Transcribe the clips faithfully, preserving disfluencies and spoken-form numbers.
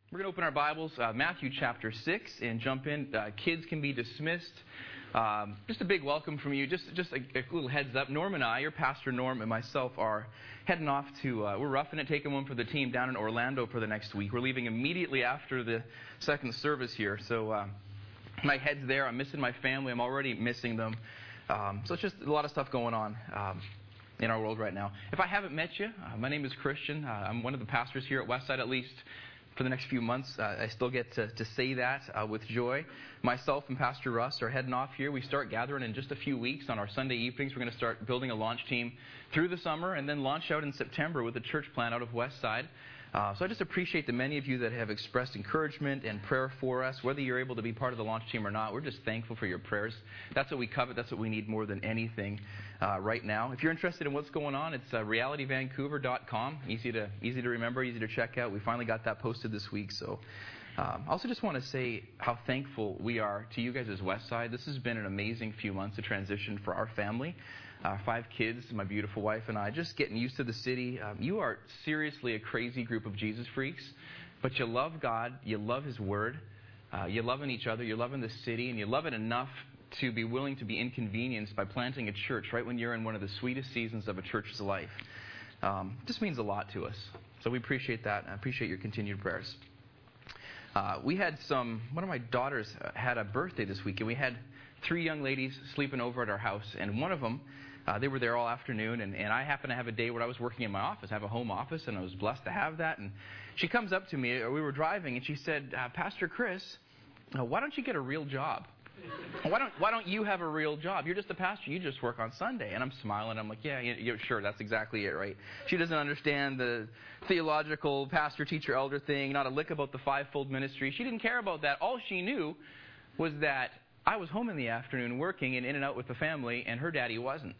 We're going to open our Bibles, uh, Matthew chapter six, and jump in. Uh, kids can be dismissed. Um, just a big welcome from you. Just just a, a little heads up. Norm and I, your pastor Norm and myself, are heading off to, uh, we're roughing it, taking one for the team down in Orlando for the next week. We're leaving immediately after the second service here. So uh, my head's there. I'm missing my family. I'm already missing them. Um, so it's just a lot of stuff going on um, in our world right now. If I haven't met you, uh, my name is Christian. Uh, I'm one of the pastors here at Westside, at least for the next few months. Uh, I still get to, to say that uh, with joy. Myself and Pastor Russ are heading off here. We start gathering in just a few weeks on our Sunday evenings. We're going to start building a launch team through the summer and then launch out in September with a church plant out of Westside. Uh, so I just appreciate the many of you that have expressed encouragement and prayer for us. Whether you're able to be part of the launch team or not, we're just thankful for your prayers. That's what we covet. That's what we need more than anything uh, right now. If you're interested in what's going on, it's uh, reality vancouver dot com. Easy to easy to remember, easy to check out. We finally got that posted this week. So um, I also just want to say how thankful we are to you guys as Westside. This has been an amazing few months of transition for our family. Uh, five kids, my beautiful wife and I, just getting used to the city. Um, you are seriously a crazy group of Jesus freaks, but you love God, you love His Word, uh, you're loving each other, you're loving the city, and you love it enough to be willing to be inconvenienced by planting a church right when you're in one of the sweetest seasons of a church's life. Um, just means a lot to us. So we appreciate that, and I appreciate your continued prayers. Uh, we had some, one of my daughters had a birthday this week, and we had three young ladies sleeping over at our house, and one of them, Uh, they were there all afternoon, and, and I happened to have a day where I was working in my office. I have a home office, and I was blessed to have that. And she comes up to me, or we were driving, and she said, uh, Pastor Chris, uh, why don't you get a real job? Why don't Why don't you have a real job? You're just a pastor. You just work on Sunday. And I'm smiling. I'm like, yeah, you, you're sure. That's exactly it, right? She doesn't understand the theological pastor, teacher, elder thing, not a lick about the fivefold ministry. She didn't care about that. All she knew was that I was home in the afternoon working and in and out with the family, and her daddy wasn't.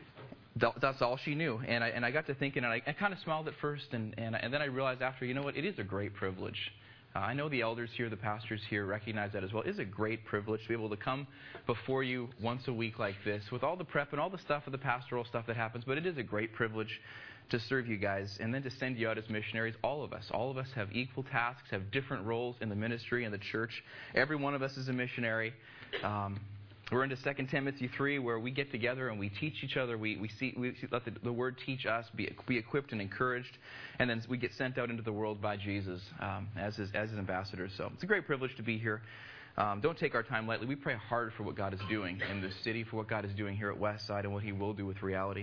That's all she knew. And I and I got to thinking, and I, I kind of smiled at first, and, and, and then I realized after, you know what, it is a great privilege. Uh, I know the elders here, the pastors here recognize that as well. It is a great privilege to be able to come before you once a week like this with all the prep and all the stuff of the pastoral stuff that happens, but it is a great privilege to serve you guys and then to send you out as missionaries. All of us. All of us have equal tasks, have different roles in the ministry and the church. Every one of us is a missionary. Um, we're into Second Timothy three, where we get together and we teach each other. We we see we let the, the Word teach us, be be equipped and encouraged, and then we get sent out into the world by Jesus um, as his as his ambassadors. So it's a great privilege to be here. Um, don't take our time lightly. We pray hard for what God is doing in this city, for what God is doing here at Westside, and what He will do with reality.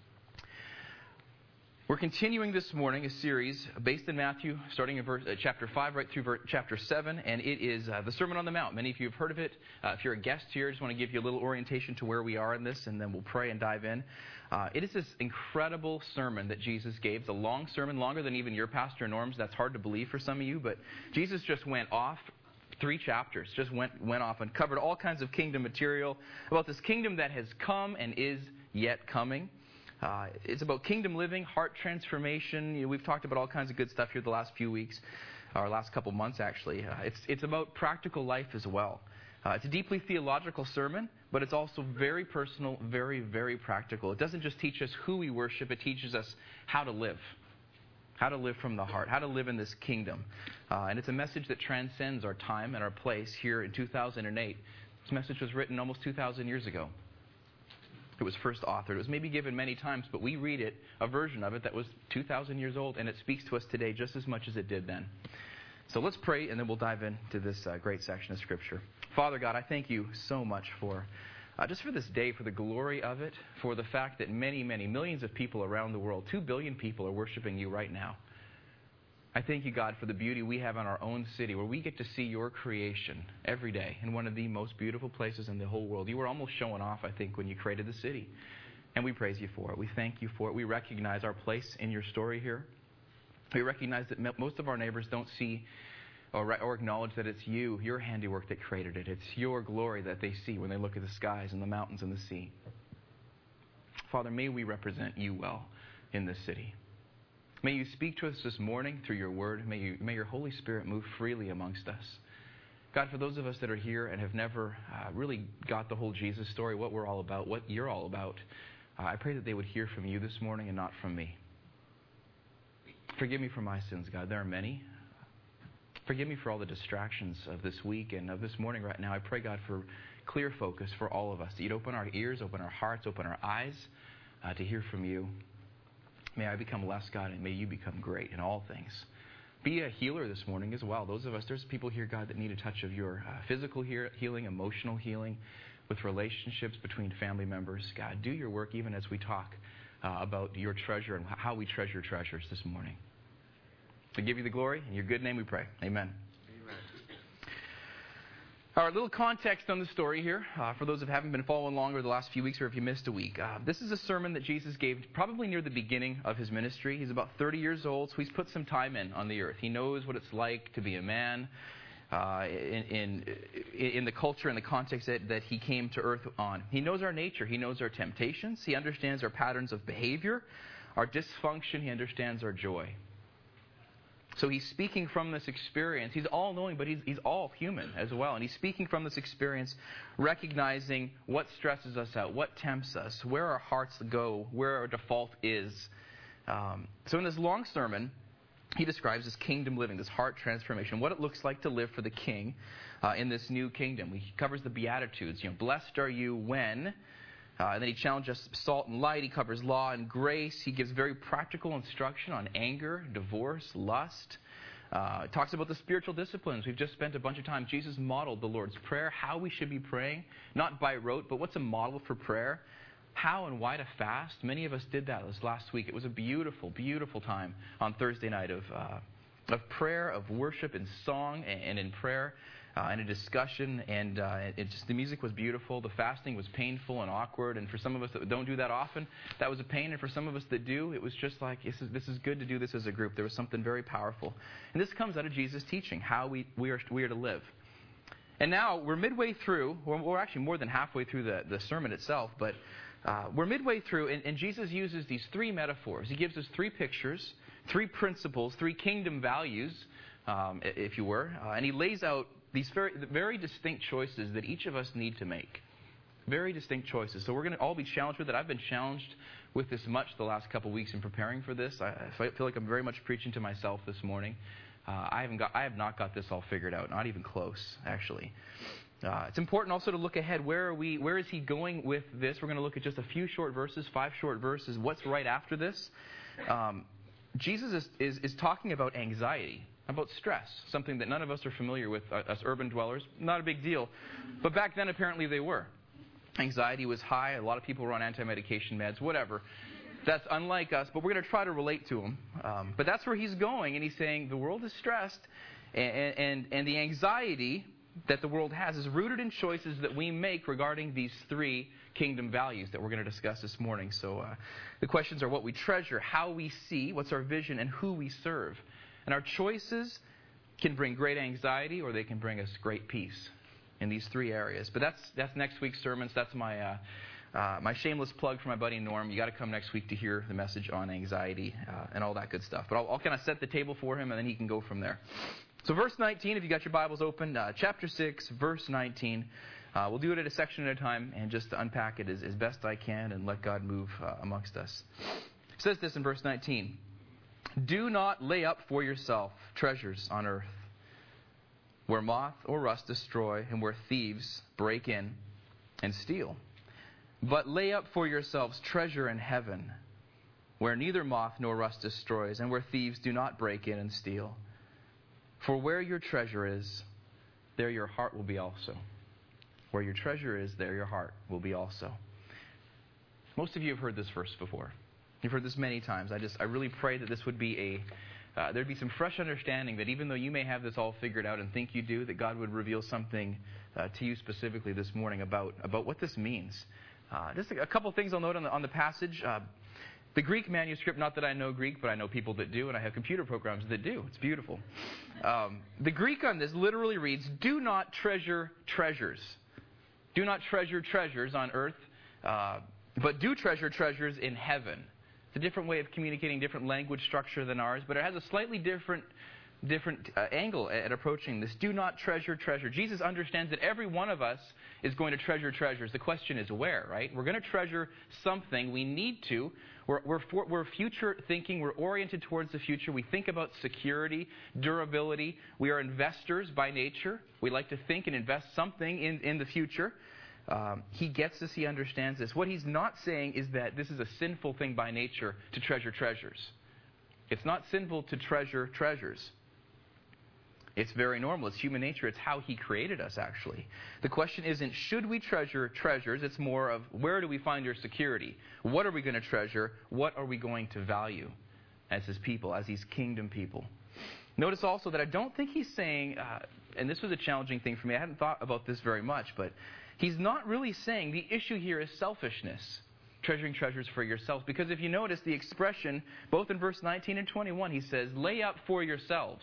We're continuing this morning a series based in Matthew, starting in verse, uh, chapter five right through ver- chapter seven, and it is uh, the Sermon on the Mount. Many of you have heard of it. Uh, if you're a guest here, I just want to give you a little orientation to where we are in this, and then we'll pray and dive in. Uh, it is this incredible sermon that Jesus gave. It's a long sermon, longer than even your Pastor Norm's. That's hard to believe for some of you, but Jesus just went off three chapters, just went, went off and covered all kinds of kingdom material about this kingdom that has come and is yet coming. Uh, it's about kingdom living, heart transformation. You know, we've talked about all kinds of good stuff here the last few weeks, or last couple months actually. Uh, it's it's about practical life as well. Uh, it's a deeply theological sermon, but it's also very personal, very, very practical. It doesn't just teach us who we worship, it teaches us how to live. How to live from the heart, how to live in this kingdom. Uh, and it's a message that transcends our time and our place here in two thousand eight. This message was written almost two thousand years ago. It was first authored. It was maybe given many times, but we read it, a version of it that was two thousand years old, and it speaks to us today just as much as it did then. So let's pray, and then we'll dive into this uh, great section of Scripture. Father God, I thank you so much for uh, just for this day, for the glory of it, for the fact that many, many, millions of people around the world, two billion people are worshiping you right now. I thank you, God, for the beauty we have in our own city, where we get to see your creation every day in one of the most beautiful places in the whole world. You were almost showing off, I think, when you created the city. And we praise you for it. We thank you for it. We recognize our place in your story here. We recognize that most of our neighbors don't see or, or acknowledge that it's you, your handiwork that created it. It's your glory that they see when they look at the skies and the mountains and the sea. Father, may we represent you well in this city. May you speak to us this morning through your word. May you, may your Holy Spirit move freely amongst us. God, for those of us that are here and have never uh, really got the whole Jesus story, what we're all about, what you're all about, uh, I pray that they would hear from you this morning and not from me. Forgive me for my sins, God. There are many. Forgive me for all the distractions of this week and of this morning right now. I pray, God, for clear focus for all of us. That you'd open our ears, open our hearts, open our eyes uh, to hear from you. May I become less, God, and may you become great in all things. Be a healer this morning as well. Those of us, there's people here, God, that need a touch of your uh, physical he- healing, emotional healing, with relationships between family members. God, do your work even as we talk uh, about your treasure and how we treasure treasures this morning. We give you the glory. In your good name we pray. Amen. Amen. All right, a little context on the story here. Uh, for those who haven't been following along over the last few weeks or if you missed a week. Uh, this is a sermon that Jesus gave probably near the beginning of his ministry. He's about thirty years old, so he's put some time in on the earth. He knows what it's like to be a man uh, in, in, in the culture and the context that, that he came to earth on. He knows our nature. He knows our temptations. He understands our patterns of behavior, our dysfunction. He understands our joy. So he's speaking from this experience. He's all-knowing, but he's, he's all human as well. And he's speaking from this experience, recognizing what stresses us out, what tempts us, where our hearts go, where our default is. Um, so in this long sermon, he describes this kingdom living, this heart transformation, what it looks like to live for the King uh, in this new kingdom. He covers the Beatitudes. You know, blessed are you when... Uh, and then he challenges salt and light. He covers law and grace. He gives very practical instruction on anger, divorce, lust. Uh, talks about the spiritual disciplines. We've just spent a bunch of time. Jesus modeled the Lord's Prayer, how we should be praying, not by rote, but what's a model for prayer, how and why to fast. Many of us did that this last week. It was a beautiful, beautiful time on Thursday night of uh, of prayer, of worship and song and, and in prayer. Uh, and a discussion, and uh, it just the music was beautiful. The fasting was painful and awkward, and for some of us that don't do that often, that was a pain. And for some of us that do, it was just like this is this is good to do this as a group. There was something very powerful, and this comes out of Jesus' teaching how we we are we are to live. And now we're midway through. Well, we're actually more than halfway through the the sermon itself, but uh, we're midway through, and, and Jesus uses these three metaphors. He gives us three pictures, three principles, three kingdom values, um, if you were, uh, and he lays out these very, very distinct choices that each of us need to make. Very distinct choices. So we're going to all be challenged with it. I've been challenged with this much the last couple of weeks in preparing for this. I, I feel like I'm very much preaching to myself this morning. Uh, I haven't got, I have not got this all figured out. Not even close, actually. Uh, it's important also to look ahead. Where are we? Where is he going with this? We're going to look at just a few short verses, five short verses. What's right after this? Um, Jesus is, is, is talking about anxiety. About stress, something that none of us are familiar with, uh, us urban dwellers. Not a big deal. But back then, apparently, they were. Anxiety was high. A lot of people were on anti-medication meds, whatever. That's unlike us, but we're going to try to relate to him. Um, but that's where he's going, and he's saying the world is stressed, and, and, and the anxiety that the world has is rooted in choices that we make regarding these three kingdom values that we're going to discuss this morning. So uh, the questions are what we treasure, how we see, what's our vision, and who we serve. And our choices can bring great anxiety or they can bring us great peace in these three areas. But that's that's next week's sermons. That's my uh, uh, my shameless plug for my buddy Norm. You got to come next week to hear the message on anxiety uh, and all that good stuff. But I'll, I'll kind of set the table for him and then he can go from there. So verse nineteen, if you got your Bibles open, uh, chapter six, verse nineteen. Uh, we'll do it at a section at a time and just unpack it as, as best I can and let God move uh, amongst us. It says this in verse nineteen. Do not lay up for yourself treasures on earth, where moth or rust destroy and where thieves break in and steal. But lay up for yourselves treasure in heaven, where neither moth nor rust destroys and where thieves do not break in and steal. For where your treasure is, there your heart will be also. Where your treasure is, there your heart will be also. Most of you have heard this verse before. You've heard this many times. I just, I really pray that this would be a, uh, there'd be some fresh understanding that even though you may have this all figured out and think you do, that God would reveal something uh, to you specifically this morning about, about what this means. Uh, just a, a couple things I'll note on the, on the passage. Uh, the Greek manuscript, not that I know Greek, but I know people that do, and I have computer programs that do. It's beautiful. Um, the Greek on this literally reads, do not treasure treasures. Do not treasure treasures on earth, uh, but do treasure treasures in heaven. It's a different way of communicating, different language structure than ours, but it has a slightly different different uh, angle at, at approaching this. Do not treasure treasure. Jesus understands that every one of us is going to treasure treasures. The question is where, right? We're going to treasure something. We need to. We're, we're, for, we're future thinking. We're oriented towards the future. We think about security, durability. We are investors by nature. We like to think and invest something in, in the future. Um, he gets this. He understands this. What he's not saying is that this is a sinful thing by nature to treasure treasures. It's not sinful to treasure treasures. It's very normal. It's human nature. It's how he created us, actually. The question isn't, should we treasure treasures? It's more of, where do we find our security? What are we going to treasure? What are we going to value as his people, as his kingdom people? Notice also that I don't think he's saying, uh, and this was a challenging thing for me. I hadn't thought about this very much, but he's not really saying the issue here is selfishness. Treasuring treasures for yourselves. Because if you notice the expression, both in verse nineteen and twenty-one, he says, lay up for yourselves.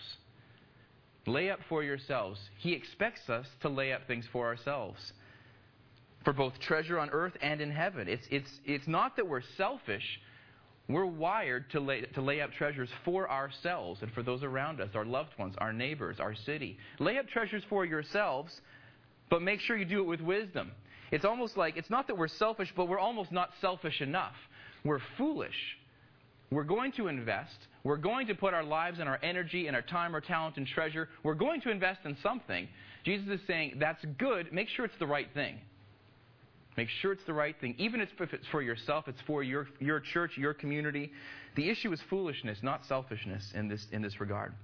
Lay up for yourselves. He expects us to lay up things for ourselves. For both treasure on earth and in heaven. It's, it's, it's not that we're selfish. We're wired to lay, to lay up treasures for ourselves and for those around us, our loved ones, our neighbors, our city. Lay up treasures for yourselves, but make sure you do it with wisdom. It's almost like, it's not that we're selfish, but we're almost not selfish enough. We're foolish. We're going to invest. We're going to put our lives and our energy and our time, our talent and treasure. We're going to invest in something. Jesus is saying, that's good. Make sure it's the right thing. Make sure it's the right thing. Even if it's for yourself, it's for your, your church, your community. The issue is foolishness, not selfishness in this, in this regard.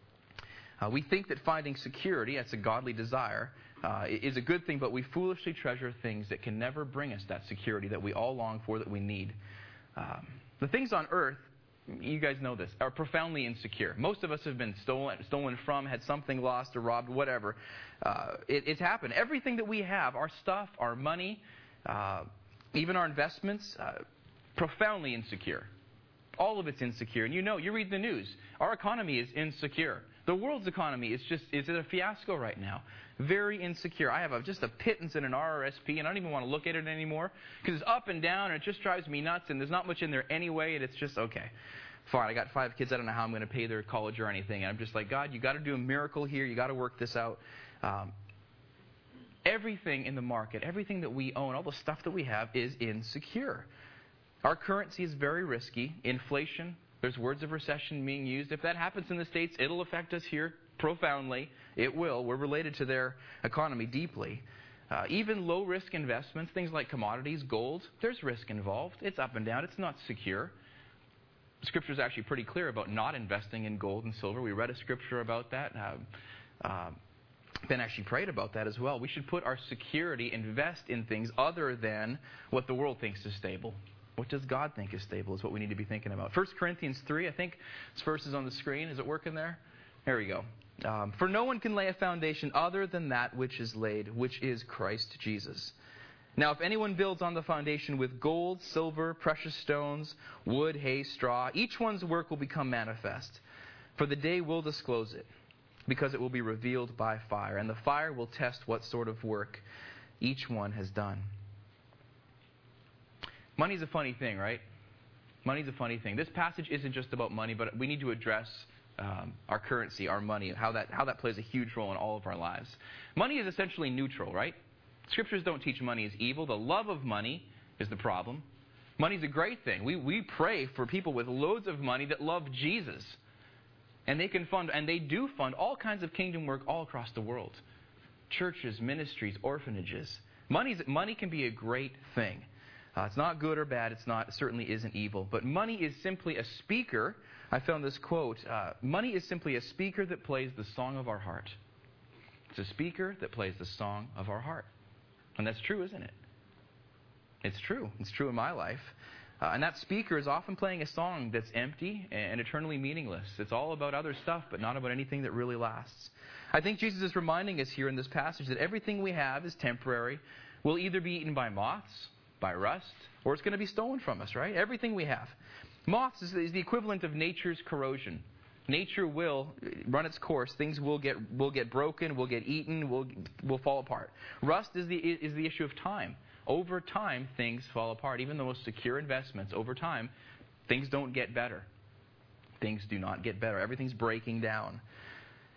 Uh, we think that finding security, that's a godly desire, uh, is a good thing, but we foolishly treasure things that can never bring us that security that we all long for, that we need. Um, the things on earth, you guys know this, are profoundly insecure. Most of us have been stolen, stolen from, had something lost or robbed, whatever. Uh, it, it's happened. Everything that we have, our stuff, our money, uh, even our investments, uh, profoundly insecure. All of it's insecure. And you know, you read the news. Our economy is insecure. The world's economy is just is a fiasco right now. Very insecure. I have a, just a pittance in an R R S P, and I don't even want to look at it anymore because it's up and down, and it just drives me nuts, and there's not much in there anyway, and it's just, okay, fine, I got five kids, I don't know how I'm going to pay their college or anything, and I'm just like, God, you got to do a miracle here, you got to work this out. Um, everything in the market, everything that we own, all the stuff that we have is insecure. Our currency is very risky. Inflation, there's words of recession being used. If that happens in the States, it'll affect us here profoundly. It will. We're related to their economy deeply. Uh, even low-risk investments, things like commodities, gold, there's risk involved. It's up and down. It's not secure. Scripture is actually pretty clear about not investing in gold and silver. We read a scripture about that. Uh, uh, Ben actually prayed about that as well. We should put our security, invest in things other than what the world thinks is stable. What does God think is stable is what we need to be thinking about. First Corinthians three, I think this verse is on the screen. Is it working there? There we go. Um, For no one can lay a foundation other than that which is laid, which is Christ Jesus. Now, if anyone builds on the foundation with gold, silver, precious stones, wood, hay, straw, each one's work will become manifest. For the day will disclose it, because it will be revealed by fire. And the fire will test what sort of work each one has done. Money's a funny thing, right? Money's a funny thing. This passage isn't just about money, but we need to address um, our currency, our money, how that how that plays a huge role in all of our lives. Money is essentially neutral, right? Scriptures don't teach money is evil. The love of money is the problem. Money's a great thing. We we pray for people with loads of money that love Jesus. And they can fund, and they do fund, all kinds of kingdom work all across the world. Churches, ministries, orphanages. Money's, money can be a great thing. Uh, it's not good or bad. It's not. It certainly isn't evil. But money is simply a speaker. I found this quote. Uh, money is simply a speaker that plays the song of our heart. It's a speaker that plays the song of our heart. And that's true, isn't it? It's true. It's true in my life. Uh, and that speaker is often playing a song that's empty and eternally meaningless. It's all about other stuff, but not about anything that really lasts. I think Jesus is reminding us here in this passage that everything we have is temporary. Will either be eaten by moths, by rust, or it's going to be stolen from us, right? Everything we have. Moths is, is the equivalent of nature's corrosion. Nature will run its course. Things will get will get broken, will get eaten, will will fall apart. Rust is the is the issue of time. Over time, things fall apart. Even the most secure investments, over time, things don't get better. Things do not get better. Everything's breaking down.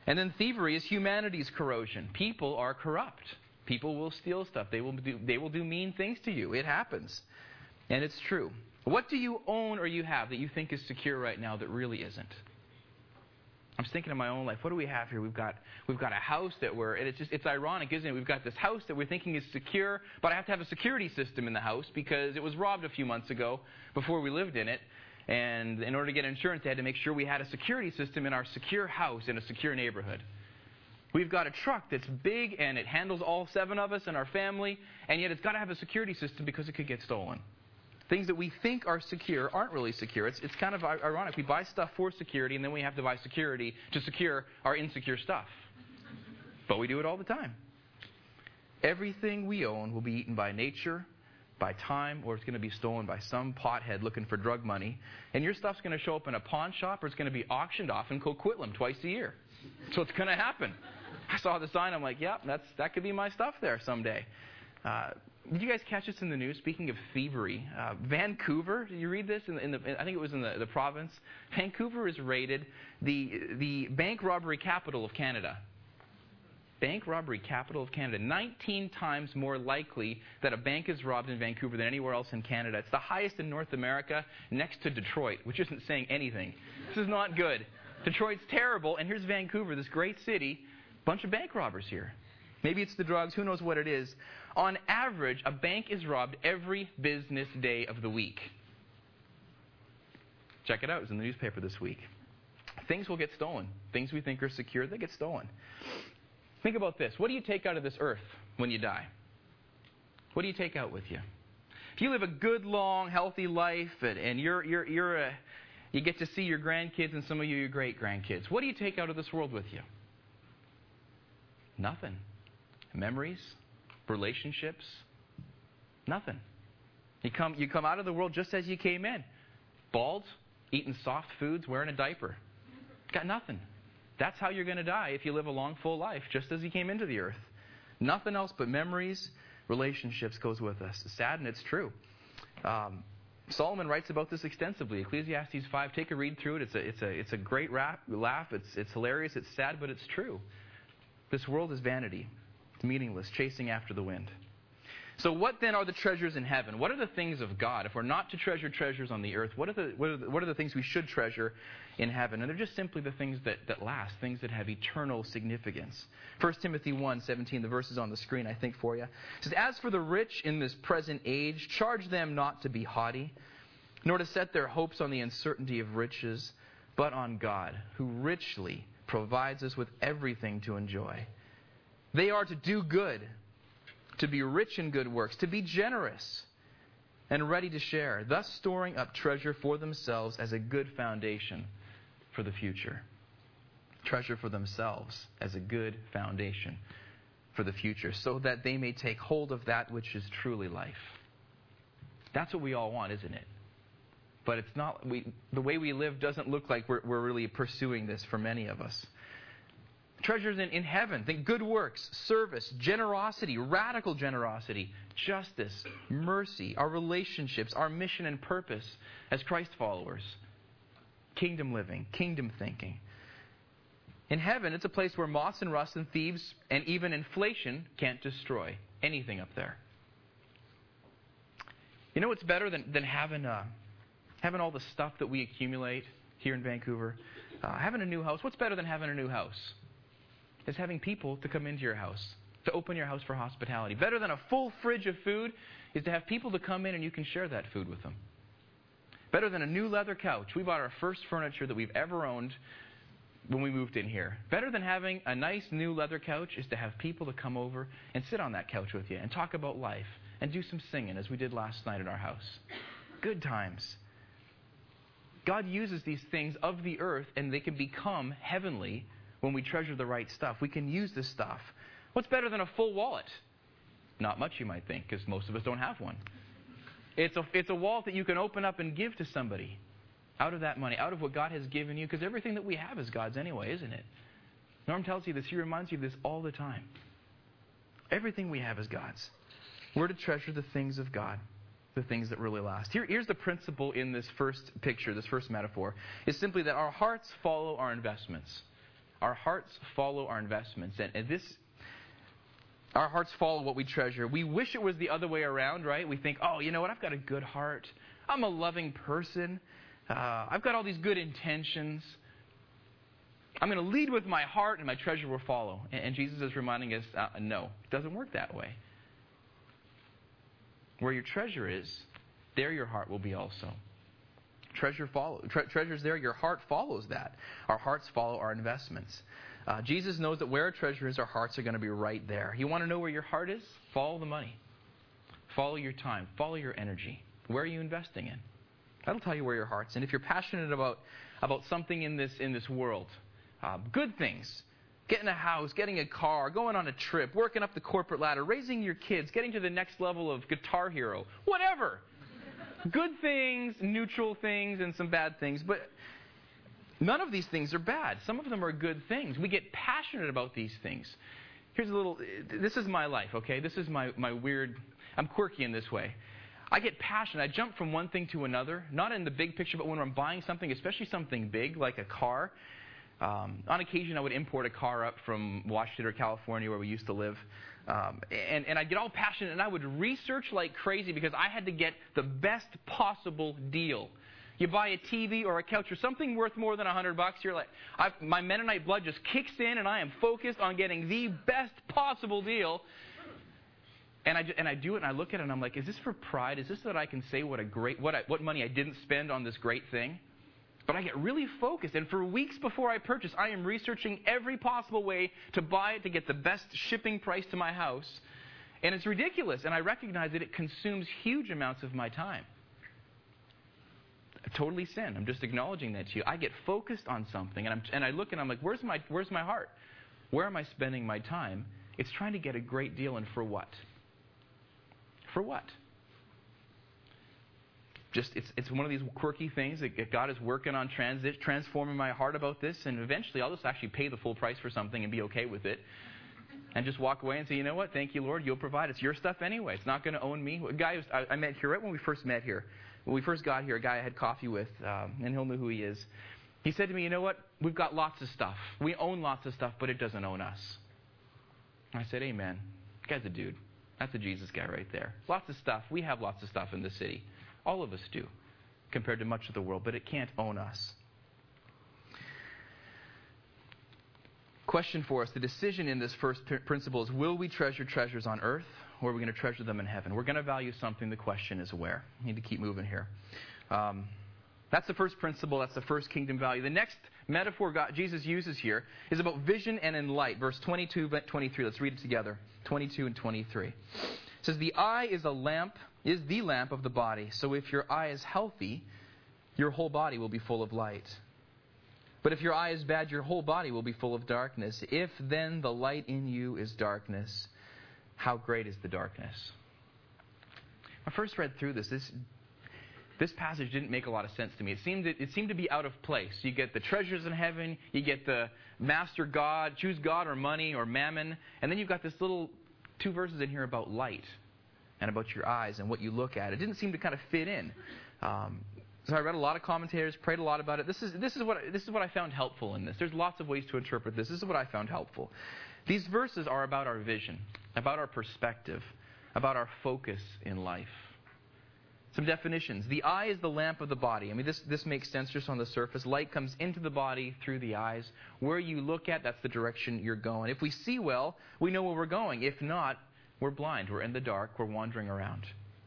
And then thievery is humanity's corrosion. People are corrupt. People will steal stuff. They will do, they will do mean things to you. It happens. And it's true. What do you own or you have that you think is secure right now that really isn't? I'm just thinking of my own life. What do we have here? We've got we've got a house that we're, and it's just it's ironic, isn't it? We've got this house that we're thinking is secure, but I have to have a security system in the house because it was robbed a few months ago before we lived in it. And in order to get insurance, they had to make sure we had a security system in our secure house in a secure neighborhood. We've got a truck that's big and it handles all seven of us and our family, and yet it's got to have a security system because it could get stolen. Things that we think are secure aren't really secure. It's, it's kind of ironic. We buy stuff for security, and then we have to buy security to secure our insecure stuff. But we do it all the time. Everything we own will be eaten by nature, by time, or it's going to be stolen by some pothead looking for drug money. And your stuff's going to show up in a pawn shop, or it's going to be auctioned off in Coquitlam twice a year. So it's going to happen. I saw the sign. I'm like, yep, that's, that could be my stuff there someday. Uh, did you guys catch this in the news? Speaking of thievery, uh, Vancouver. Did you read this? In the, in the, I think it was in the, the province. Vancouver is rated the the bank robbery capital of Canada. Bank robbery capital of Canada. nineteen times more likely that a bank is robbed in Vancouver than anywhere else in Canada. It's the highest in North America, next to Detroit, which isn't saying anything. This is not good. Detroit's terrible, and here's Vancouver, this great city. Bunch of bank robbers here. Maybe it's the drugs. Who knows what it is. On average, a bank is robbed every business day of the week. Check it out. It was in the newspaper this week. Things will get stolen. Things we think are secure, they get stolen. Think about this. What do you take out of this earth when you die? What do you take out with you? If you live a good, long, healthy life, and, and you're you're you're a, you get to see your grandkids and some of you your great grandkids, what do you take out of this world with you? Nothing. Memories, relationships, nothing. You come you come out of the world just as you came in. Bald, eating soft foods, wearing a diaper. Got nothing. That's how you're going to die if you live a long, full life, just as you came into the earth. Nothing else but memories, relationships goes with us. It's sad and it's true. Um, Solomon writes about this extensively. Ecclesiastes five, take a read through it. It's a, it's a, it's a great rap, laugh. It's, it's hilarious. It's sad, but it's true. This world is vanity. It's meaningless, chasing after the wind. So what then are the treasures in heaven? What are the things of God? If we're not to treasure treasures on the earth, what are the, what are the, what are the things we should treasure in heaven? And they're just simply the things that, that last, things that have eternal significance. First Timothy one seventeen, the verse is on the screen, I think, for you. It says, as for the rich in this present age, charge them not to be haughty, nor to set their hopes on the uncertainty of riches, but on God, who richly provides us with everything to enjoy. They are to do good, to be rich in good works, to be generous and ready to share, thus storing up treasure for themselves as a good foundation for the future. Treasure for themselves as a good foundation for the future, so that they may take hold of that which is truly life. That's what we all want, isn't it? But it's not. We, the way we live doesn't look like we're, we're really pursuing this for many of us. Treasures in, in heaven. Think good works, service, generosity, radical generosity, justice, mercy, our relationships, our mission and purpose as Christ followers. Kingdom living, kingdom thinking. In heaven, it's a place where moths and rust and thieves and even inflation can't destroy anything up there. You know what's better than, than having, uh, having all the stuff that we accumulate here in Vancouver? Uh, having a new house. What's better than having a new house? Is having people to come into your house, to open your house for hospitality. Better than a full fridge of food is to have people to come in and you can share that food with them. Better than a new leather couch. We bought our first furniture that we've ever owned when we moved in here. Better than having a nice new leather couch is to have people to come over and sit on that couch with you and talk about life and do some singing as we did last night at our house. Good times. God uses these things of the earth and they can become heavenly when we treasure the right stuff. We can use this stuff. What's better than a full wallet? Not much, you might think, because most of us don't have one. It's a, it's a wallet that you can open up and give to somebody out of that money, out of what God has given you, because everything that we have is God's anyway, isn't it? Norm tells you this. He reminds you of this all the time. Everything we have is God's. We're to treasure the things of God, the things that really last. Here, here's the principle in this first picture, this first metaphor, is simply that our hearts follow our investments. our hearts follow our investments. And, and this, our hearts follow what we treasure. We wish it was the other way around, right? We think, oh, you know what? I've got a good heart. I'm a loving person. Uh, I've got all these good intentions. I'm going to lead with my heart and my treasure will follow. And, and Jesus is reminding us, uh, no, it doesn't work that way. Where your treasure is, there your heart will be also. Treasure follow, tre- treasure's there, your heart follows that. Our hearts follow our investments. Uh, Jesus knows that where our treasure is, our hearts are going to be right there. You want to know where your heart is? Follow the money. Follow your time. Follow your energy. Where are you investing in? That'll tell you where your heart's. And if you're passionate about, about something in this, in this world, uh, good things, getting a house, getting a car, going on a trip, working up the corporate ladder, raising your kids, getting to the next level of Guitar Hero, whatever. Good things, neutral things, and some bad things. But none of these things are bad. Some of them are good things. We get passionate about these things. Here's a little, this is my life, okay? This is my, my weird, I'm quirky in this way. I get passionate. I jump from one thing to another, not in the big picture, but when I'm buying something, especially something big like a car. Um, on occasion, I would import a car up from Washington or California where we used to live. Um, and, and I'd get all passionate, and I would research like crazy because I had to get the best possible deal. You buy a T V or a couch or something worth more than a hundred bucks, you're like, I've, my Mennonite blood just kicks in, and I am focused on getting the best possible deal. And I, and I do it, and I look at it, and I'm like, is this for pride? Is this so that I can say what a great, what I, what money I didn't spend on this great thing? But I get really focused, and for weeks before I purchase, I am researching every possible way to buy it to get the best shipping price to my house. And it's ridiculous, and I recognize that it consumes huge amounts of my time. I totally sin. I'm just acknowledging that to you. I get focused on something, and, I'm, and I look and I'm like, where's my, where's my heart? Where am I spending my time? It's trying to get a great deal, and for what? For what? Just it's it's one of these quirky things that God is working on transit, transforming my heart about this, and eventually I'll just actually pay the full price for something and be okay with it, and just walk away and say, you know what? Thank you, Lord. You'll provide. It's your stuff anyway. It's not going to own me. A guy was, I, I met here right when we first met here. When we first got here, a guy I had coffee with, um, and he'll know who he is. He said to me, you know what? We've got lots of stuff. We own lots of stuff, but it doesn't own us. And I said, amen. That guy's a dude. That's a Jesus guy right there. Lots of stuff. We have lots of stuff in the city. All of us do, compared to much of the world, but it can't own us. Question for us, the decision in this first principle is, will we treasure treasures on earth, or are we going to treasure them in heaven? We're going to value something. The question is where. We need to keep moving here. Um, that's the first principle. That's the first kingdom value. The next metaphor God, Jesus uses here is about vision and in light. Verse twenty-two, twenty-three. Let's read it together. twenty-two and twenty-three. It says, the eye is a lamp, is the lamp of the body. So if your eye is healthy, your whole body will be full of light. But if your eye is bad, your whole body will be full of darkness. If then the light in you is darkness, how great is the darkness? I first read through this. This, this passage didn't make a lot of sense to me. It seemed, it seemed to be out of place. You get the treasures in heaven, you get the master God, choose God or money or mammon, and then you've got this little two verses in here about light and about your eyes and what you look at. It didn't seem to kind of fit in. Um, so I read a lot of commentators, prayed a lot about it. This is this is what this is what I found helpful in this. There's lots of ways to interpret this. This is what I found helpful. These verses are about our vision, about our perspective, about our focus in life. Some definitions. The eye is the lamp of the body. I mean, this, this makes sense just on the surface. Light comes into the body through the eyes. Where you look at, that's the direction you're going. If we see well, we know where we're going. If not, we're blind. We're in the dark. We're wandering around.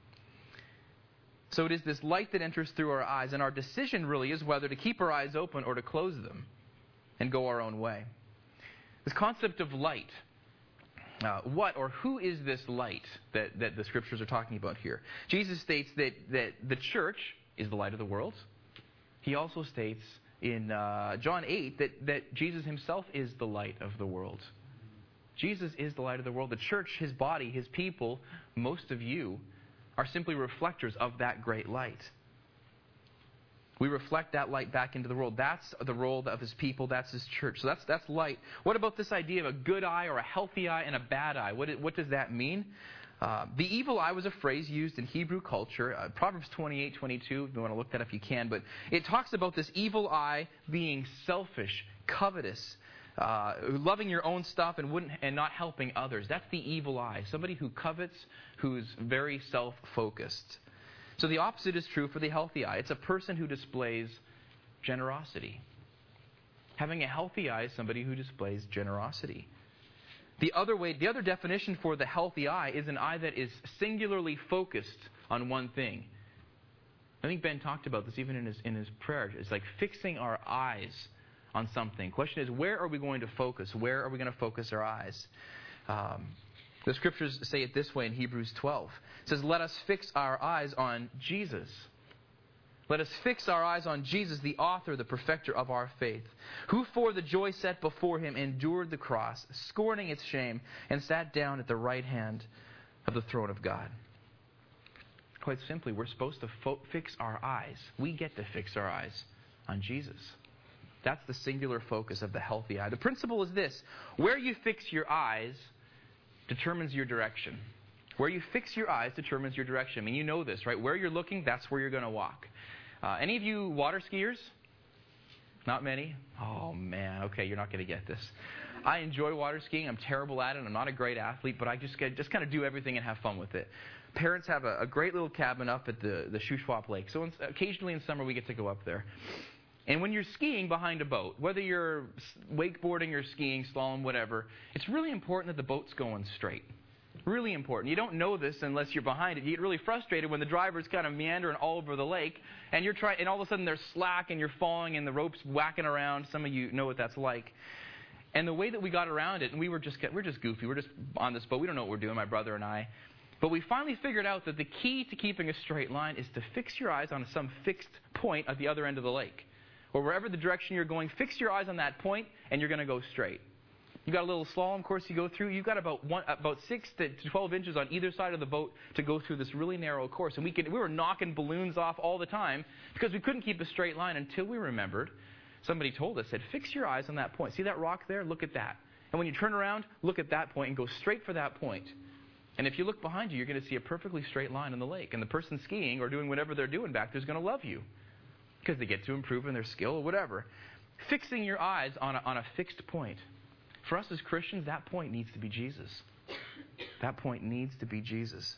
So it is this light that enters through our eyes, and our decision really is whether to keep our eyes open or to close them and go our own way. This concept of light. Uh, what or who is this light that, that the Scriptures are talking about here? Jesus states that, that the church is the light of the world. He also states in uh, John eight that, that Jesus himself is the light of the world. Jesus is the light of the world. The church, his body, his people, most of you, are simply reflectors of that great light. We reflect that light back into the world. That's the role of his people. That's his church. So that's that's light. What about this idea of a good eye or a healthy eye and a bad eye? What, what does that mean? Uh, the evil eye was a phrase used in Hebrew culture. Uh, Proverbs twenty-eight twenty-two, if you want to look that up, if you can. But it talks about this evil eye being selfish, covetous, Uh, loving your own stuff and wouldn't and not helping others. That's the evil eye. Somebody who covets, who's very self-focused. So the opposite is true for the healthy eye. It's a person who displays generosity. Having a healthy eye is somebody who displays generosity. The other way, the other definition for the healthy eye is an eye that is singularly focused on one thing. I think Ben talked about this even in his in his prayer. It's like fixing our eyes on something. Question is, where are we going to focus? Where are we going to focus our eyes? Um, the scriptures say it this way in Hebrews twelve. It says, let us fix our eyes on Jesus. Let us fix our eyes on Jesus, the author, the perfecter of our faith, who for the joy set before him endured the cross, scorning its shame, and sat down at the right hand of the throne of God. Quite simply, we're supposed to fo- fix our eyes. We get to fix our eyes on Jesus. That's the singular focus of the healthy eye. The principle is this: where you fix your eyes determines your direction. Where you fix your eyes determines your direction. I mean, you know this, right? Where you're looking, that's where you're going to walk. Uh, any of you water skiers? Not many? Oh, man. Okay, you're not going to get this. I enjoy water skiing. I'm terrible at it. I'm not a great athlete, but I just get, just kind of do everything and have fun with it. Parents have a, a great little cabin up at the, the Shuswap Lake. So in, occasionally in summer we get to go up there. And when you're skiing behind a boat, whether you're wakeboarding or skiing, slalom, whatever, it's really important that the boat's going straight. Really important. You don't know this unless you're behind it. You get really frustrated when the driver's kind of meandering all over the lake, and you're trying, and all of a sudden there's slack, and you're falling, and the rope's whacking around. Some of you know what that's like. And the way that we got around it, and we were just we're just goofy. We're just on this boat. We don't know what we're doing, my brother and I. But we finally figured out that the key to keeping a straight line is to fix your eyes on some fixed point at the other end of the lake, or wherever the direction you're going. Fix your eyes on that point, and you're going to go straight. You've got a little slalom course you go through. You've got about one, about six to twelve inches on either side of the boat to go through this really narrow course. And we could, we were knocking balloons off all the time because we couldn't keep a straight line until we remembered. Somebody told us, said, fix your eyes on that point. See that rock there? Look at that. And when you turn around, look at that point and go straight for that point. And if you look behind you, you're going to see a perfectly straight line in the lake. And the person skiing or doing whatever they're doing back there is going to love you because they get to improve in their skill or whatever. Fixing your eyes on a, on a fixed point. For us as Christians, that point needs to be Jesus. That point needs to be Jesus.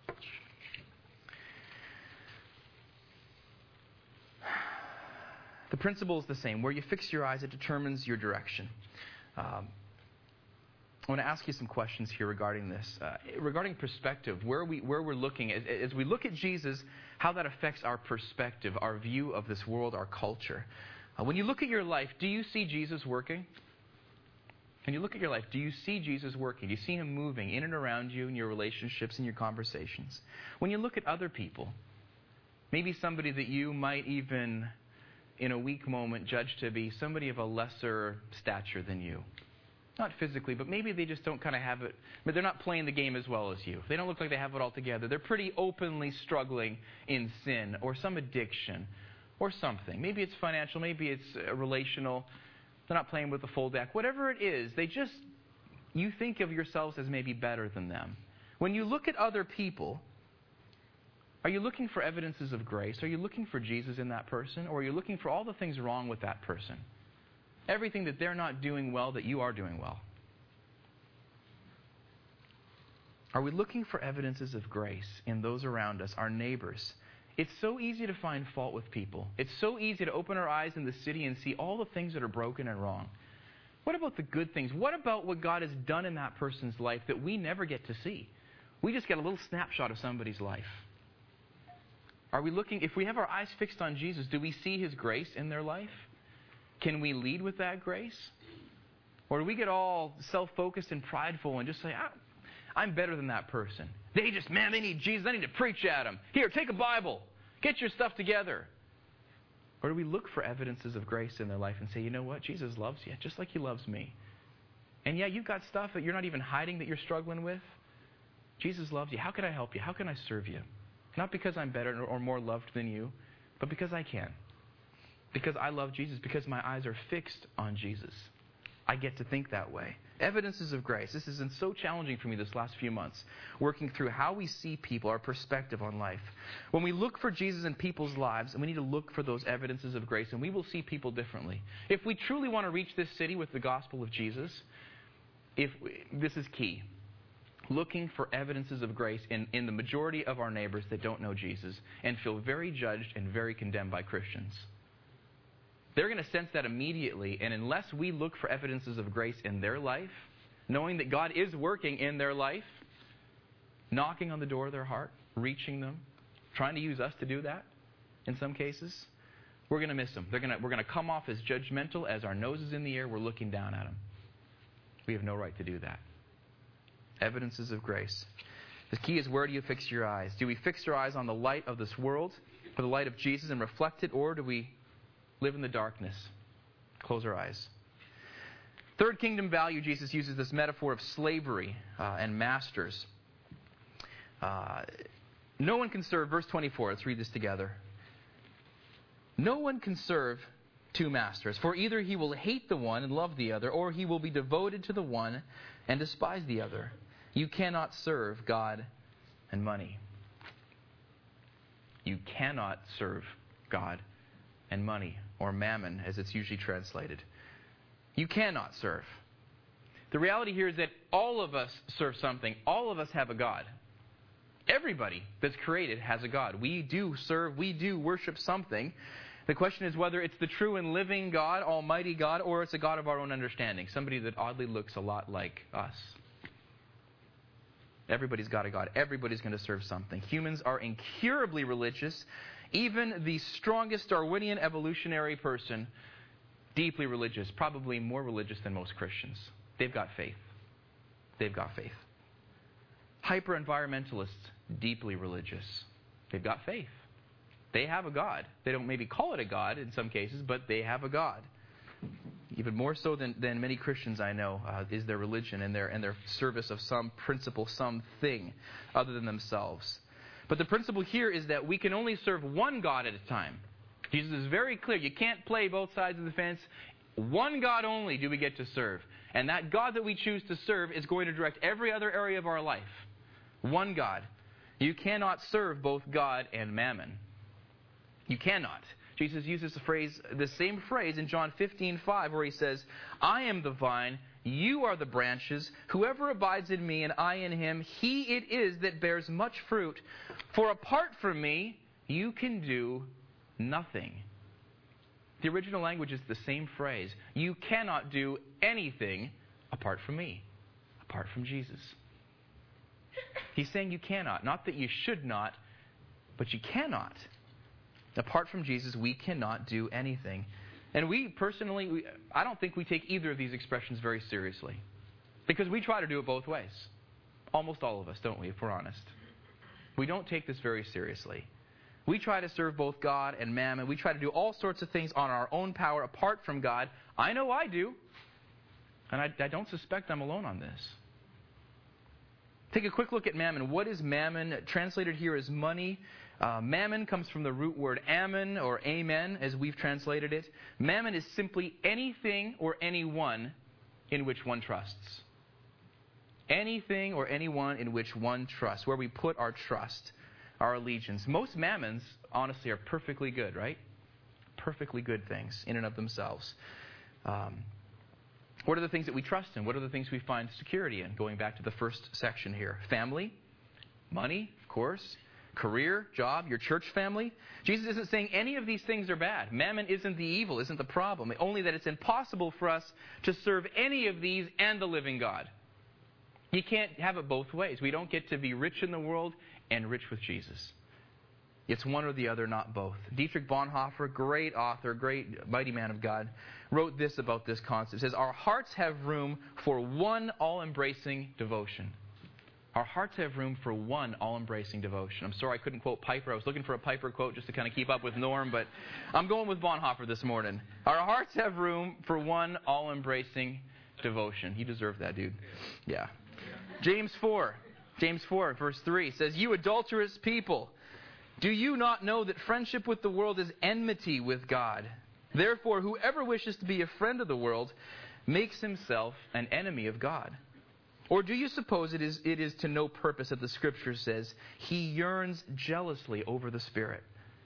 The principle is the same. Where you fix your eyes, it determines your direction. Um, I want to ask you some questions here regarding this. Uh, regarding perspective, where, we, where we're looking, as, as we look at Jesus, how that affects our perspective, our view of this world, our culture. Uh, when you look at your life, do you see Jesus working? When you look at your life, do you see Jesus working? Do you see him moving in and around you in your relationships and your conversations? When you look at other people, maybe somebody that you might even, in a weak moment, judge to be somebody of a lesser stature than you. Not physically, but maybe they just don't kind of have it, but they're not playing the game as well as you. They don't look like they have it all together. They're pretty openly struggling in sin or some addiction or something. Maybe it's financial, maybe it's uh, relational. They're not playing with the full deck. Whatever it is, they just, you think of yourselves as maybe better than them. When you look at other people, are you looking for evidences of grace? Are you looking for Jesus in that person? Or are you looking for all the things wrong with that person? Everything that they're not doing well that you are doing well. Are we looking for evidences of grace in those around us, our neighbors? It's so easy to find fault with people. It's so easy to open our eyes in the city and see all the things that are broken and wrong. What about the good things? What about what God has done in that person's life that we never get to see? We just get a little snapshot of somebody's life. Are we looking, if we have our eyes fixed on Jesus, do we see his grace in their life? Can we lead with that grace? Or do we get all self-focused and prideful and just say, ah, I'm better than that person. They just, man, they need Jesus. I need to preach at them. Here, take a Bible. Get your stuff together. Or do we look for evidences of grace in their life and say, you know what? Jesus loves you just like he loves me. And yeah, you've got stuff that you're not even hiding that you're struggling with. Jesus loves you. How can I help you? How can I serve you? Not because I'm better or more loved than you, but because I can. Because I love Jesus. Because my eyes are fixed on Jesus. I get to think that way. Evidences of grace. This has been so challenging for me this last few months, working through how we see people, our perspective on life. When we look for Jesus in people's lives, and we need to look for those evidences of grace, and we will see people differently. If we truly want to reach this city with the gospel of Jesus, if we, this is key. Looking for evidences of grace in, in the majority of our neighbors that don't know Jesus and feel very judged and very condemned by Christians. They're going to sense that immediately, and unless we look for evidences of grace in their life, knowing that God is working in their life, knocking on the door of their heart, reaching them, trying to use us to do that in some cases, we're going to miss them. They're going to, we're going to come off as judgmental as our nose is in the air, we're looking down at them. We have no right to do that. Evidences of grace. The key is, where do you fix your eyes? Do we fix our eyes on the light of this world, or the light of Jesus, and reflect it, or do we live in the darkness? Close our eyes. Third kingdom value, Jesus uses this metaphor of slavery uh, and masters. Uh, no one can serve, verse twenty-four, let's read this together. No one can serve two masters, for either he will hate the one and love the other, or he will be devoted to the one and despise the other. You cannot serve God and money. You cannot serve God and money, or mammon as it's usually translated. You cannot serve. The reality here is that all of us serve something. All of us have a God. Everybody that's created has a God. We do serve, we do worship something. The question is whether it's the true and living God, Almighty God, or it's a God of our own understanding, somebody that oddly looks a lot like us. Everybody's got a God. Everybody's going to serve something. Humans are incurably religious. Even the strongest Darwinian evolutionary person, deeply religious, probably more religious than most Christians. They've got faith. They've got faith. Hyper-environmentalists, deeply religious. They've got faith. They have a God. They don't maybe call it a God in some cases, but they have a God. Even more so than, than many Christians I know uh, is their religion and their, and their service of some principle, something other than themselves. But the principle here is that we can only serve one God at a time. Jesus is very clear. You can't play both sides of the fence. One God only do we get to serve. And that God that we choose to serve is going to direct every other area of our life. One God. You cannot serve both God and mammon. You cannot. Jesus uses the phrase, the same phrase in John fifteen five, where he says, I am the vine, you are the branches. Whoever abides in me and I in him, he it is that bears much fruit. For apart from me, you can do nothing. The original language is the same phrase. You cannot do anything apart from me, apart from Jesus. He's saying you cannot. Not that you should not, but you cannot. Apart from Jesus, we cannot do anything. And we personally, we, I don't think we take either of these expressions very seriously. Because we try to do it both ways. Almost all of us, don't we, if we're honest? We don't take this very seriously. We try to serve both God and mammon. We try to do all sorts of things on our own power apart from God. I know I do. And I, I don't suspect I'm alone on this. Take a quick look at mammon. What is mammon? Translated here as money. Uh, mammon comes from the root word ammon or amen, as we've translated it. Mammon is simply anything or anyone in which one trusts. Anything or anyone in which one trusts, where we put our trust, our allegiance. Most mammons, honestly, are perfectly good, right? Perfectly good things in and of themselves. Um, what are the things that we trust in? What are the things we find security in? Going back to the first section here. Family, money, of course. Career, job, your church family. Jesus isn't saying any of these things are bad. Mammon isn't the evil, isn't the problem. Only that it's impossible for us to serve any of these and the living God. You can't have it both ways. We don't get to be rich in the world and rich with Jesus. It's one or the other, not both. Dietrich Bonhoeffer, great author, great mighty man of God, wrote this about this concept. He says, our hearts have room for one all-embracing devotion. Our hearts have room for one all-embracing devotion. I'm sorry I couldn't quote Piper. I was looking for a Piper quote just to kind of keep up with Norm, but I'm going with Bonhoeffer this morning. Our hearts have room for one all-embracing devotion. You deserve that, dude. Yeah. James four. James four, verse three says, you adulterous people, do you not know that friendship with the world is enmity with God? Therefore, whoever wishes to be a friend of the world makes himself an enemy of God? Or do you suppose it is, it is to no purpose that the Scripture says he yearns jealously over the Spirit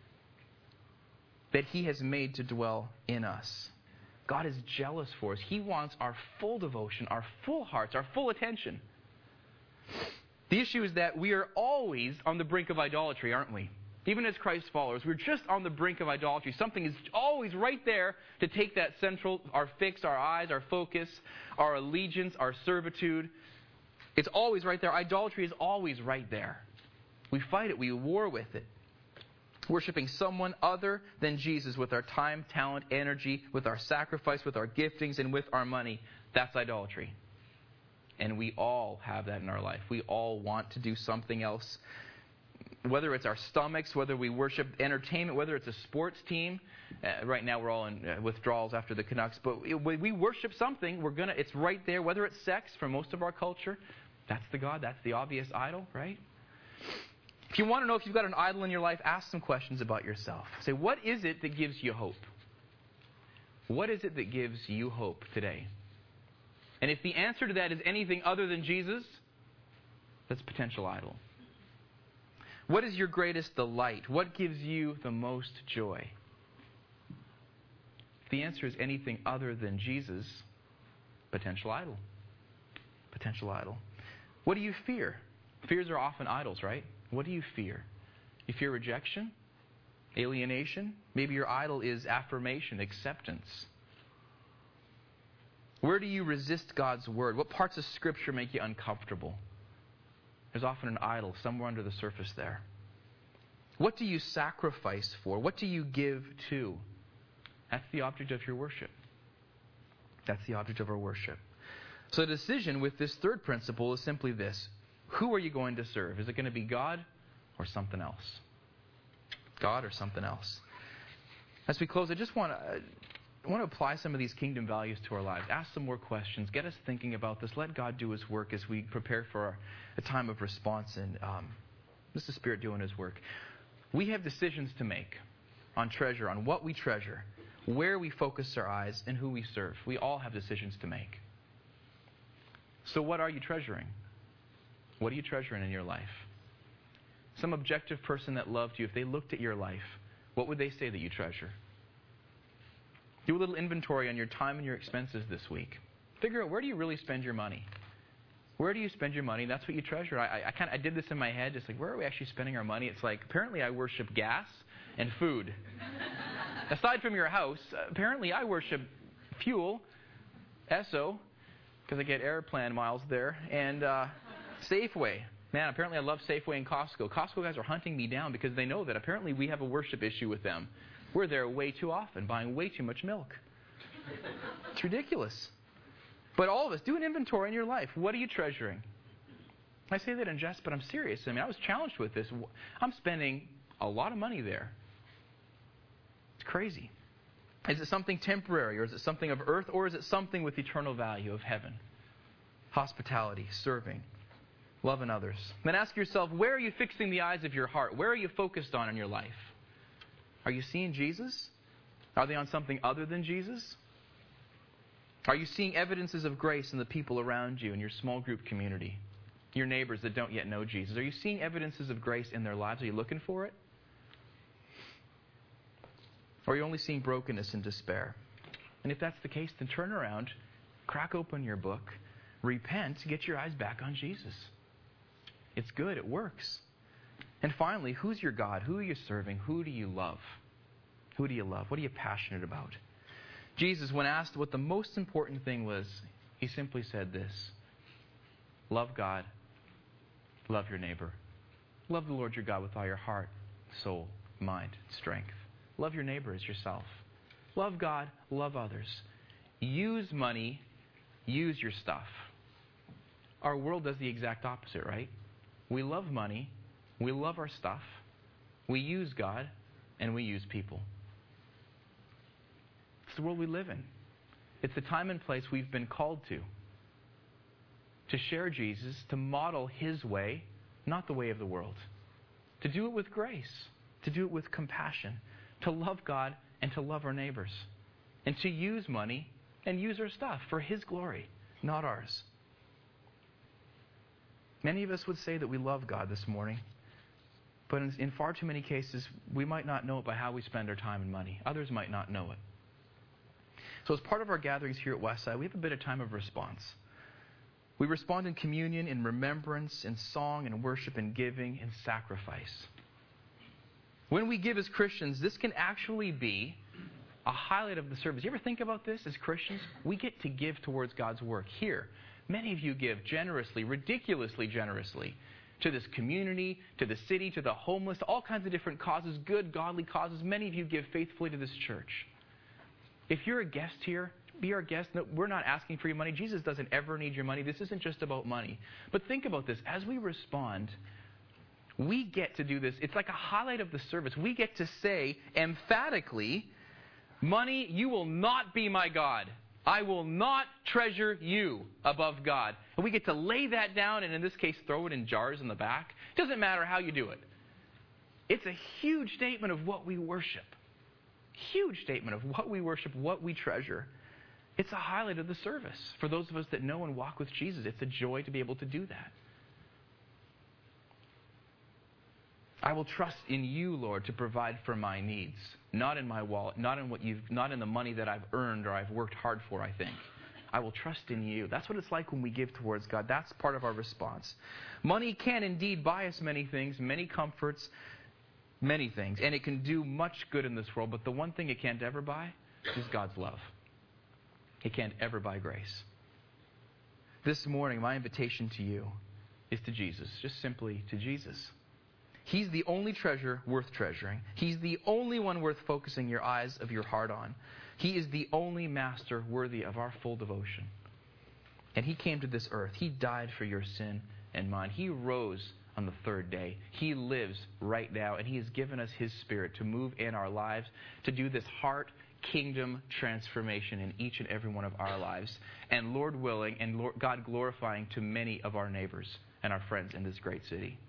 that he has made to dwell in us? God is jealous for us. He wants our full devotion, our full hearts, our full attention. The issue is that we are always on the brink of idolatry, aren't we? Even as Christ followers, we're just on the brink of idolatry. Something is always right there to take that central, our fix, our eyes, our focus, our allegiance, our servitude. It's always right there. Idolatry is always right there. We fight it. We war with it. Worshipping someone other than Jesus with our time, talent, energy, with our sacrifice, with our giftings, and with our money. That's idolatry. And we all have that in our life. We all want to do something else. Whether it's our stomachs, whether we worship entertainment, whether it's a sports team. Uh, right now we're all in uh, withdrawals after the Canucks. But when we worship something, we're gonna. It's right there. Whether it's sex, for most of our culture, that's the God. That's the obvious idol, right? If you want to know if you've got an idol in your life, ask some questions about yourself. Say, what is it that gives you hope? What is it that gives you hope today? And if the answer to that is anything other than Jesus, that's a potential idol. What is your greatest delight? What gives you the most joy? If the answer is anything other than Jesus, potential idol. Potential idol. What do you fear? Fears are often idols, right? What do you fear? You fear rejection? Alienation? Maybe your idol is affirmation, acceptance. Where do you resist God's Word? What parts of Scripture make you uncomfortable? There's often an idol somewhere under the surface there. What do you sacrifice for? What do you give to? That's the object of your worship. That's the object of our worship. So the decision with this third principle is simply this. Who are you going to serve? Is it going to be God or something else? God or something else? As we close, I just want to, I want to apply some of these kingdom values to our lives. Ask some more questions. Get us thinking about this. Let God do His work as we prepare for our, a time of response. And um, this is the Spirit doing His work. We have decisions to make on treasure, on what we treasure, where we focus our eyes, and who we serve. We all have decisions to make. So what are you treasuring? What are you treasuring in your life? Some objective person that loved you, if they looked at your life, what would they say that you treasure? Do a little inventory on your time and your expenses this week. Figure out, where do you really spend your money? Where do you spend your money? That's what you treasure. I, I, I kind of I did this in my head, just like, where are we actually spending our money? It's like, apparently I worship gas and food. Aside from your house, apparently I worship fuel, Esso, because I get airplane miles there, and uh, Safeway. Man, apparently I love Safeway and Costco. Costco guys are hunting me down because they know that apparently we have a worship issue with them. We're there way too often, buying way too much milk. It's ridiculous. But all of us, do an inventory in your life. What are you treasuring? I say that in jest, but I'm serious. I mean, I was challenged with this. I'm spending a lot of money there. It's crazy. Is it something temporary, or is it something of earth, or is it something with eternal value of heaven? Hospitality, serving, loving others. Then ask yourself, where are you fixing the eyes of your heart? Where are you focused on in your life? Are you seeing Jesus? Are they on something other than Jesus? Are you seeing evidences of grace in the people around you, in your small group community, your neighbors that don't yet know Jesus? Are you seeing evidences of grace in their lives? Are you looking for it? Or are you only seeing brokenness and despair? And if that's the case, then turn around, crack open your book, repent, get your eyes back on Jesus. It's good. It works. And finally, who's your God? Who are you serving? Who do you love? Who do you love? What are you passionate about? Jesus, when asked what the most important thing was, He simply said this: love God, love your neighbor. Love the Lord your God with all your heart, soul, mind, strength. Love your neighbor as yourself. Love God, love others. Use money, use your stuff. Our world does the exact opposite, right? We love money, we love our stuff, we use God, and we use people. It's the world we live in. It's the time and place we've been called to. To share Jesus, to model His way, not the way of the world. To do it with grace, to do it with compassion, to love God and to love our neighbors. And to use money and use our stuff for His glory, not ours. Many of us would say that we love God this morning, but in, in far too many cases, we might not know it by how we spend our time and money. Others might not know it. So as part of our gatherings here at Westside, we have a bit of time of response. We respond in communion, in remembrance, in song, in worship, in giving, in sacrifice. When we give as Christians, this can actually be a highlight of the service. You ever think about this as Christians? We get to give towards God's work here. Many of you give generously, ridiculously generously, to this community, to the city, to the homeless, to all kinds of different causes, good, godly causes. Many of you give faithfully to this church. If you're a guest here, be our guest. No, we're not asking for your money. Jesus doesn't ever need your money. This isn't just about money. But think about this. As we respond, we get to do this. It's like a highlight of the service. We get to say emphatically, money, you will not be my God. I will not treasure you above God. And we get to lay that down and in this case throw it in jars in the back. It doesn't matter how you do it. It's a huge statement of what we worship. Huge statement of what we worship, what we treasure. It's a highlight of the service. For those of us that know and walk with Jesus, it's a joy to be able to do that. I will trust in you, Lord, to provide for my needs, not in my wallet, not in what you've, not in the money that I've earned or I've worked hard for, I think. I will trust in you. That's what it's like when we give towards God. That's part of our response. Money can indeed buy us many things, many comforts, many things, and it can do much good in this world, but the one thing it can't ever buy is God's love. It can't ever buy grace. This morning, my invitation to you is to Jesus, just simply to Jesus. He's the only treasure worth treasuring. He's the only one worth focusing your eyes of your heart on. He is the only master worthy of our full devotion. And He came to this earth. He died for your sin and mine. He rose on the third day. He lives right now, and He has given us His Spirit to move in our lives, to do this heart kingdom transformation in each and every one of our lives. And Lord willing, and Lord, God glorifying to many of our neighbors and our friends in this great city.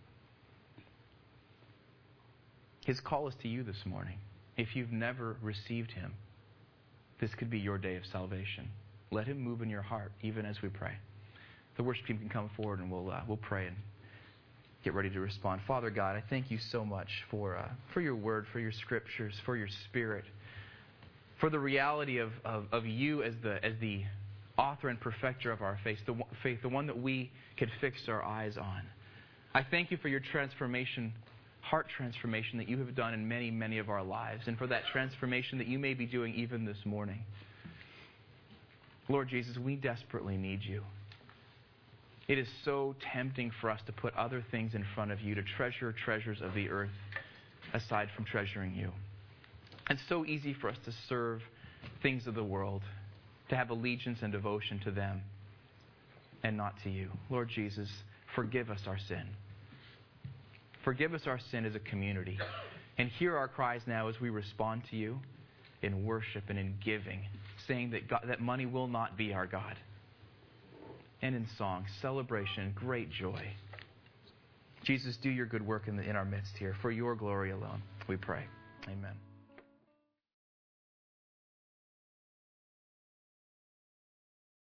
His call is to you this morning. If you've never received Him, this could be your day of salvation. Let Him move in your heart, even as we pray. The worship team can come forward and we'll uh, we'll pray and get ready to respond. Father God, I thank you so much for uh, for your word, for your scriptures, for your Spirit, for the reality of, of, of you as the as the author and perfecter of our faith, the faith, the one that we could fix our eyes on. I thank you for your transformation, heart transformation that you have done in many, many of our lives, and for that transformation that you may be doing even this morning. Lord Jesus, we desperately need you. It is so tempting for us to put other things in front of you, to treasure treasures of the earth aside from treasuring you. It's so easy for us to serve things of the world, to have allegiance and devotion to them, and not to you. Lord Jesus, forgive us our sin. Forgive us our sin as a community. And hear our cries now as we respond to you in worship and in giving, saying that God, that money will not be our God. And in song, celebration, great joy. Jesus, do your good work in, the, in our midst here. For your glory alone, we pray. Amen.